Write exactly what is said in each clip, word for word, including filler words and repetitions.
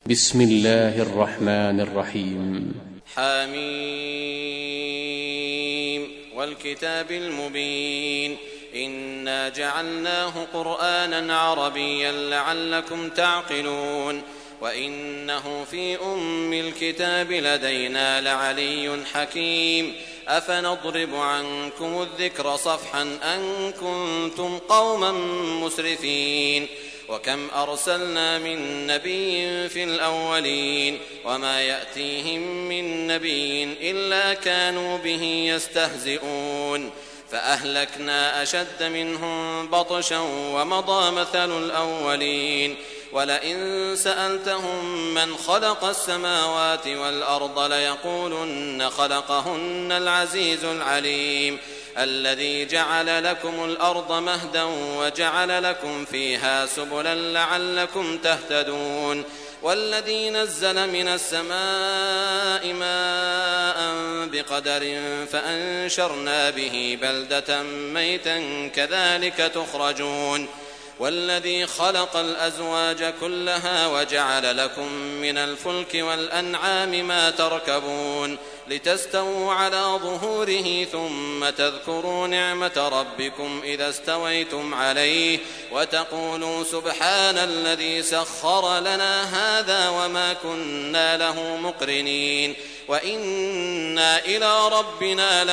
بسم الله الرحمن الرحيم. حميم والكتاب المبين إنا جعلناه قرآنا عربيا لعلكم تعقلون وإنه في أم الكتاب لدينا لعلي حكيم أفنضرب عنكم الذكر صفحا أن كنتم قوما مسرفين وكم أرسلنا من نبي في الأولين وما يأتيهم من نبي إلا كانوا به يستهزئون فأهلكنا أشد منهم بطشا ومضى مثل الأولين ولئن سألتهم من خلق السماوات والأرض ليقولن خلقهن العزيز العليم الذي جعل لكم الأرض مهدا وجعل لكم فيها سبلا لعلكم تهتدون والذي نزل من السماء ماء بقدر فأنشرنا به بلدة ميتا كذلك تخرجون والذي خلق الأزواج كلها وجعل لكم من الفلك والأنعام ما تركبون لتستووا على ظهوره ثم تذكروا نعمة ربكم إذا استويتم عليه وتقولوا سبحان الذي سخر لنا هذا وما كنا له مقرنين وإنا إلى ربنا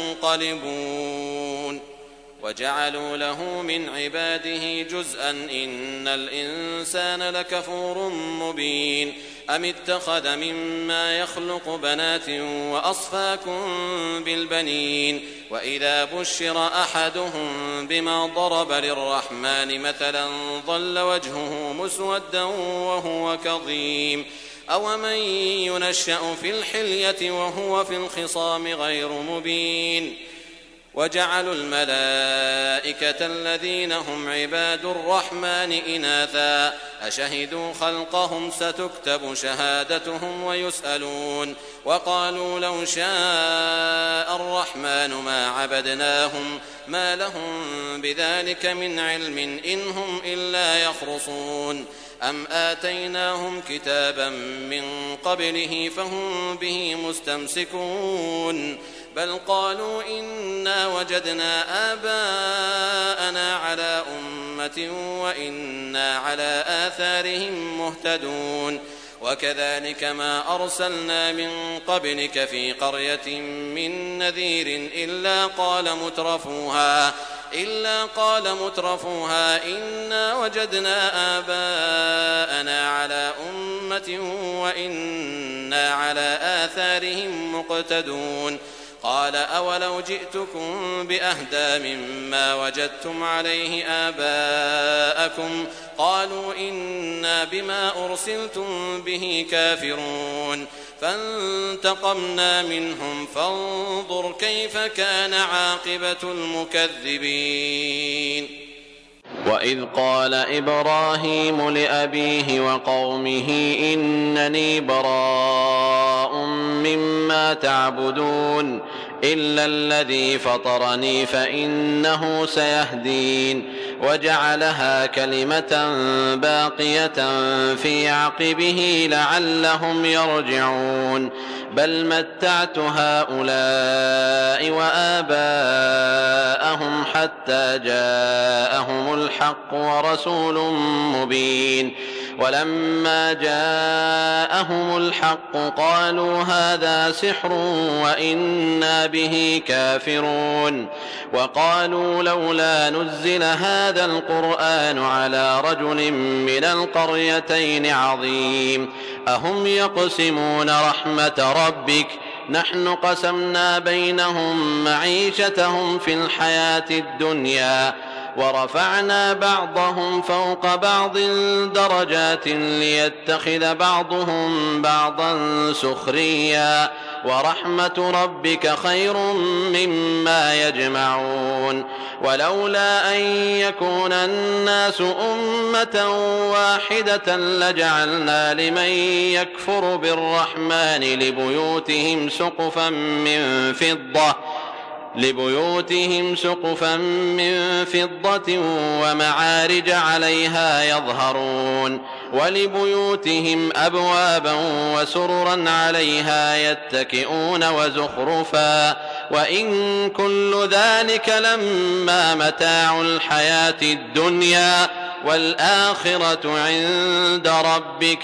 لمنقلبون وجعلوا له من عباده جزءا إن الإنسان لكفور مبين أم اتخذ مما يخلق بنات وأصفاكم بالبنين وإذا بشر أحدهم بما ضرب للرحمن مثلا ظل وجهه مسودا وهو كظيم أومن ينشأ في الحلية وهو في الخصام غير مبين وجعلوا الملائكة الذين هم عباد الرحمن إناثا أشهدوا خلقهم ستكتب شهادتهم ويسألون وقالوا لو شاء الرحمن ما عبدناهم ما لهم بذلك من علم إن هم إلا يخرصون أم آتيناهم كتابا من قبله فهم به مستمسكون بل قالوا إنا وجدنا آباءنا على أمة وإنا على آثارهم مهتدون وكذلك ما أرسلنا من قبلك في قرية من نذير إلا قال مترفوها إلا قال مترفوها إنا وجدنا آباءنا على أمة وإنا على آثارهم مقتدون قال أولو جئتكم بأهدى مما وجدتم عليه آباءكم قالوا إنا بما أرسلتم به كافرون فانتقمنا منهم فانظر كيف كان عاقبة المكذبين وإذ قال إبراهيم لأبيه وقومه إنني براء مما تعبدون إلا الذي فطرني فإنه سيهدين وجعلها كلمة باقية في عقبه لعلهم يرجعون بل متعت هؤلاء وآباءهم حتى جاءهم الحق ورسول مبين ولما جاءهم الحق قالوا هذا سحر وإنا به كافرون وقالوا لولا نزل هذا القرآن على رجل من القريتين عظيم أهم يقسمون رحمة ربك نحن قسمنا بينهم معيشتهم في الحياة الدنيا ورفعنا بعضهم فوق بعض درجات ليتخذ بعضهم بعضا سخريا ورحمة ربك خير مما يجمعون ولولا أن يكون الناس أمة واحدة لجعلنا لمن يكفر بالرحمن لبيوتهم سقفا من فضة لبيوتهم سقفا من فضة ومعارج عليها يظهرون ولبيوتهم أبوابا وسررا عليها يتكئون وزخرفا وإن كل ذلك لما متاع الحياة الدنيا والآخرة عند ربك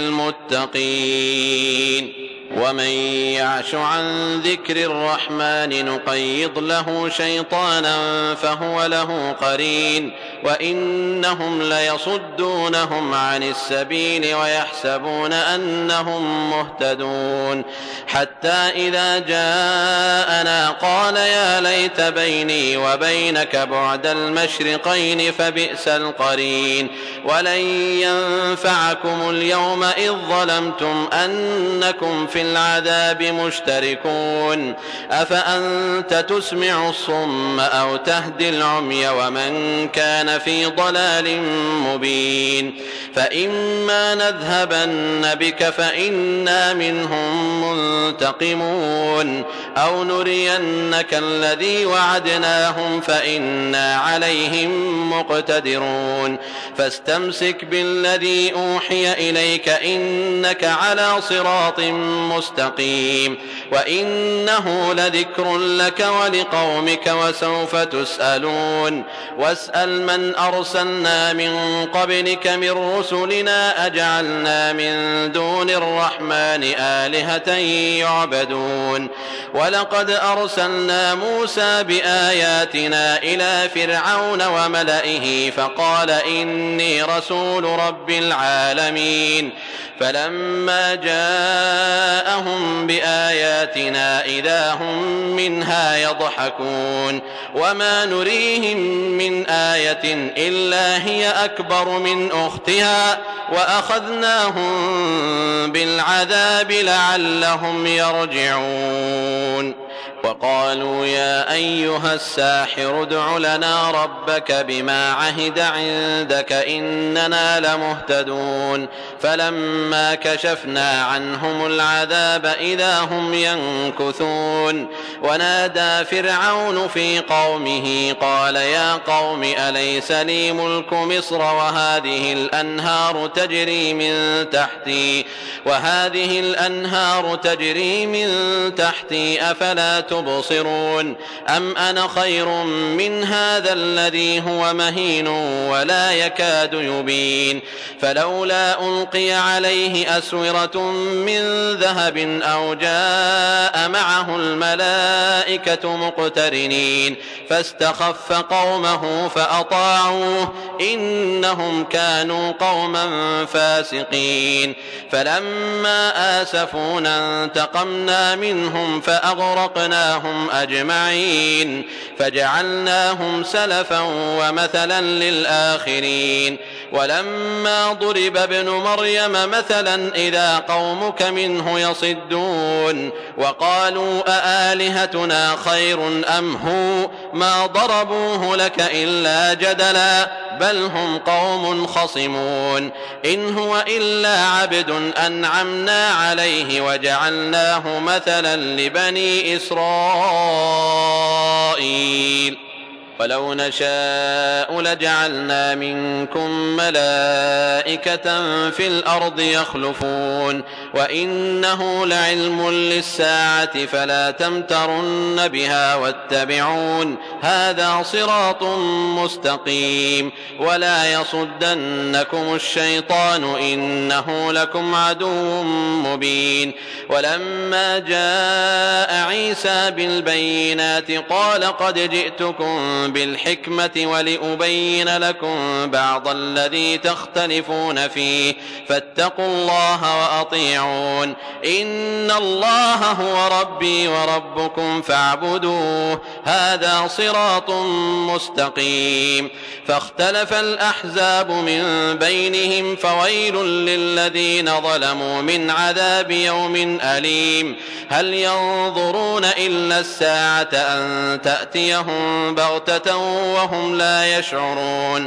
للمتقين. ومن يعش عن ذكر الرحمن نقيض له شيطانا فهو له قرين وإنهم ليصدونهم عن السبيل ويحسبون أنهم مهتدون حتى إذا جاءنا قال يا ليت بيني وبينك بعد المشرقين فبئس القرين ولن ينفعكم اليوم إذ ظلمتم أنكم في العذاب مشتركون أفأنت تسمع الصم أو تهدي العمي ومن كان في ضلال مبين فإما نذهبن بك فإنا منهم منتقمون أو نرينك الذي وعدناهم فإنا عليهم مقتدرون فاستمسك بالذي أوحي إليك إنك على صراط مستقيم وإنه لذكر لك ولقومك وسوف تسألون واسأل من أرسلنا من قبلك من رسلنا أجعلنا من دون الرحمن آلهة يعبدون ولقد أرسلنا موسى بآياتنا إلى فرعون وملئه فقال إني رسول رب العالمين فلما جاءهم بآياتنا إذا هم منها يضحكون وما نريهم من آية إلا هي أكبر من أختها وأخذناهم بالعذاب لعلهم يرجعون وقالوا يا أيها الساحر ادع لنا ربك بما عهد عندك إننا لمهتدون فلما كشفنا عنهم العذاب إذا هم ينكثون ونادى فرعون في قومه قال يا قوم أليس لي ملك مصر وهذه الأنهار تجري من تحتي وهذه الأنهار تجري من تحتي أفلا تبصرون أم أنا خير من هذا الذي هو مهين ولا يكاد يبين فلولا ألقي عليه أسورة من ذهب أو جاء معه الملائكة مقترنين فاستخف قومه فأطاعوه إنهم كانوا قوما فاسقين فلما آسفونا انتقمنا منهم فأغرقناهم أجمعين فجعلناهم سلفا ومثلا للآخرين ولما ضرب ابن مريم مثلا إذا قومك منه يصدون وقالوا أآلهتنا خير أم هو ما ضربوه لك إلا جدلا بل هم قوم خصمون إن هو إلا عبد أنعمنا عليه وجعلناه مثلا لبني إسرائيل ولو نشاء لجعلنا منكم ملائكة في الأرض يخلفون وإنه لعلم للساعة فلا تمترن بها واتبعون هذا صراط مستقيم ولا يصدنكم الشيطان إنه لكم عدو مبين ولما جاء عيسى بالبينات قال قد جئتكم بالحكمة ولأبين لكم بعض الذي تختلفون فيه فاتقوا الله وأطيعون إن الله هو ربي وربكم فاعبدوه هذا صراط مستقيم فاختلف الأحزاب من بينهم فويل للذين ظلموا من عذاب يوم أليم هل ينظرون إلا الساعة أن تأتيهم بغتة وهم لا يشعرون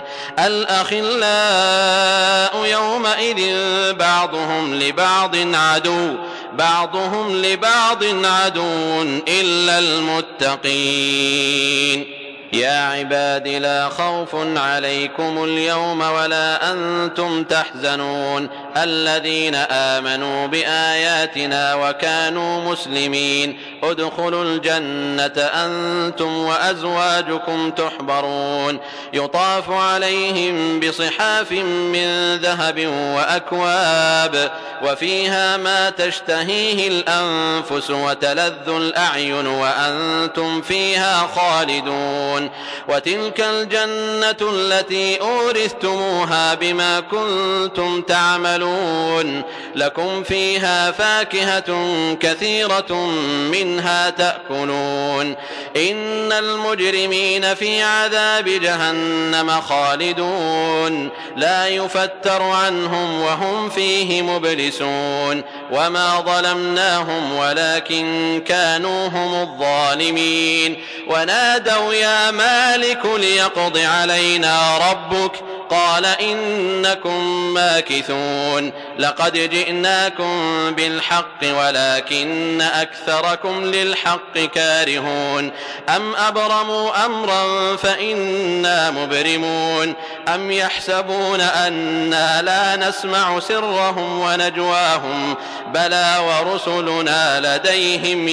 الأخلاء يومئذ بعضهم لبعض عدو بعضهم لبعض عدو إلا المتقين يا عباد لا خوف عليكم اليوم ولا أنتم تحزنون الذين آمنوا بآياتنا وكانوا مسلمين ادخلوا الجنة أنتم وأزواجكم تحبرون يطاف عليهم بصحاف من ذهب وأكواب وفيها ما تشتهيه الأنفس وتلذ الأعين وأنتم فيها خالدون وتلك الجنة التي أورثتموها بما كنتم تعملون لكم فيها فاكهة كثيرة منها تأكلون إن المجرمين في عذاب جهنم خالدون لا يفتر عنهم وهم فيه مبلسون وما ظلمناهم ولكن كانوا هم الظالمين ونادوا يا مالك ليقض علينا ربك قال إنكم ماكثون لقد جئناكم بالحق ولكن أكثركم للحق كارهون أم أبرموا أمرا فإنا مبرمون أم يحسبون أنا لا نسمع سرهم ونجواهم بلى ورسلنا لديهم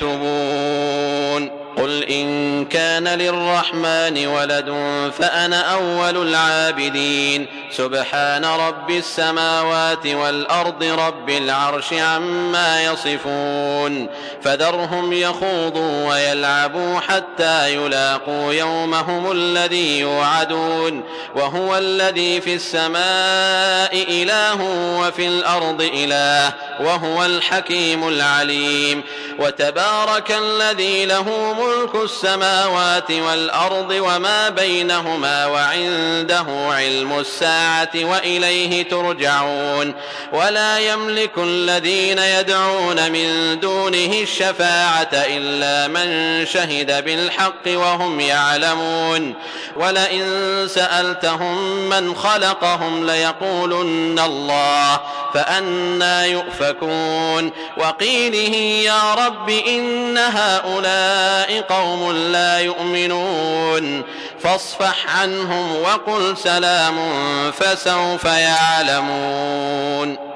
يكتبون قل إن كان للرحمن ولد فأنا أول العابدين سبحان رب السماوات والأرض رب العرش عما يصفون فذرهم يخوضوا ويلعبوا حتى يلاقوا يومهم الذي يوعدون وهو الذي في السماء إله وفي الأرض إله وهو الحكيم العليم وتبارك الذي له ملك السماوات والأرض وما بينهما وعنده علم الساعة وإليه ترجعون ولا يملك الذين يدعون من دونه الشفاعة إلا من شهد بالحق وهم يعلمون ولئن سألتهم من خلقهم ليقولن الله فأنى يؤفكون وقيله يا رب إن هؤلاء قوم لا يؤمنون فاصفح عنهم وقل سلام فسوف يعلمون.